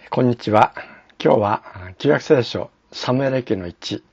こんにちは。今日は旧約聖書サムエル記の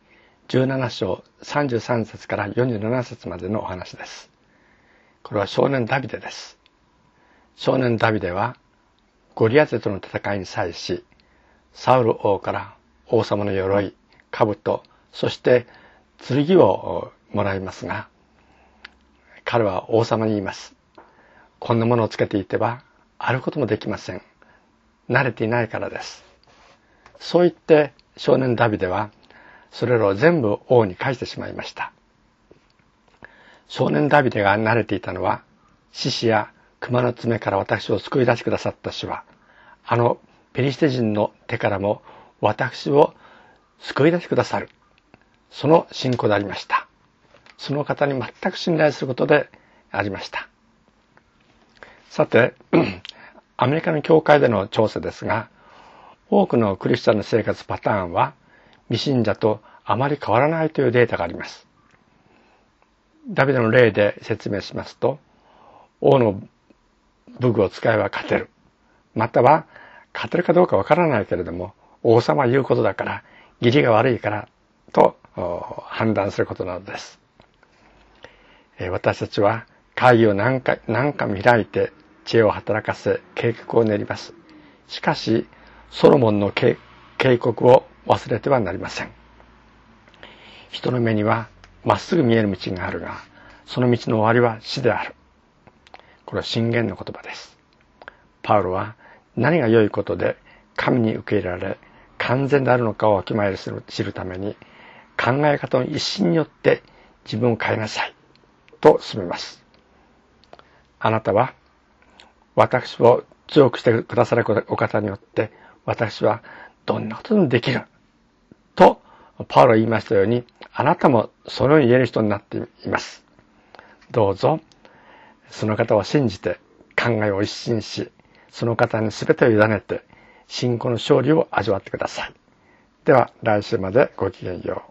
1、17章33節から47節までのお話です。これは少年ダビデです。少年ダビデはゴリアテとの戦いに際し、サウル王から王様の鎧、兜、そして剣をもらいますが、彼は王様に言います。こんなものをつけていては歩くこともできません。慣れていないからです。そう言って少年ダビデはそれらを全部王に返してしまいました。少年ダビデが慣れていたのは、獅子や熊の爪から私を救い出してくださった主は、あのペリシテ人の手からも私を救い出してくださる。その信仰でありました。その方に全く信頼することでありました。さて、アメリカの教会での調査ですが、多くのクリスチャンの生活パターンは未信者とあまり変わらないというデータがあります。ダビデの例で説明しますと、王の武具を使えば勝てる。または勝てるかどうかわからないけれども、王様は言うことだから義理が悪いからと判断することなのです。私たちは会議を何回開いて知恵を働かせ計画を練ります。しかしソロモンの警告を忘れてはなりません。人の目にはまっすぐ見える道があるが、その道の終わりは死である。これは箴言の言葉です。パウロは何が良いことで神に受け入れられ完全であるのかをわきまえ知るために、考え方の一新によって自分を変えなさいと勧めます。あなたは私を強くしてくださるお方によって私はどんなことでもできるとパウロが言いましたように、あなたもそのように言える人になっています。どうぞその方を信じて考えを一新し、その方に全てを委ねて信仰の勝利を味わってください。では来週までごきげんよう。